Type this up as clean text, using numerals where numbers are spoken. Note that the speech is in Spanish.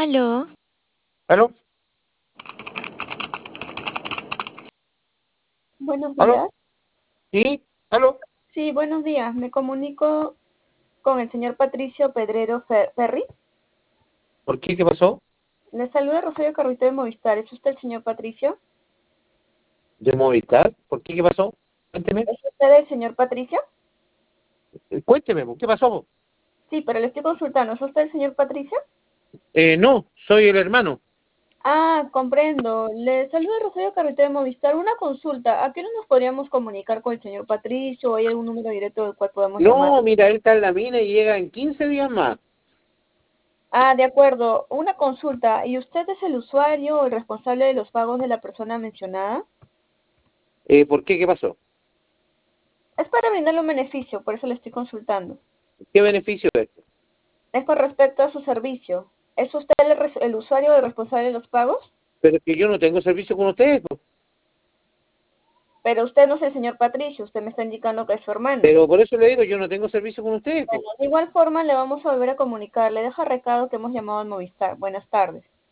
Aló, ¿Aló? Buenos ¿Aló? días. ¿Sí? ¿Aló? Sí, buenos días. Me comunico con el señor Patricio Pedrero Ferri. ¿Por qué? ¿Qué pasó? Le saluda Rosario Carrito de Movistar. ¿Es usted el señor Patricio? ¿De Movistar? ¿Por qué? ¿Qué pasó? Cuénteme. ¿Es usted el señor Patricio? Cuénteme, ¿por qué pasó? Sí, pero le estoy consultando. ¿Es usted el señor Patricio? No, soy el hermano. Ah, comprendo. Le saluda Rosario Carrito de Movistar. Una consulta. ¿A qué hora nos podríamos comunicar con el señor Patricio? ¿O hay algún número directo del cual podamos llamar? No, mira, él está en la mina y llega en 15 días más. Ah, de acuerdo. Una consulta. ¿Y usted es el usuario o el responsable de los pagos de la persona mencionada? ¿Por qué? ¿Qué pasó? Es para brindarle un beneficio, por eso le estoy consultando. ¿Qué beneficio es este? Es con respecto a su servicio. ¿Es usted el usuario o el responsable de los pagos? Pero es que yo no tengo servicio con ustedes, po. Pero usted no es el señor Patricio, usted me está indicando que es su hermano. Pero por eso le digo, yo no tengo servicio con ustedes, Bueno, po. de igual forma le vamos a volver a comunicar. Le deja recado que hemos llamado al Movistar. Buenas tardes.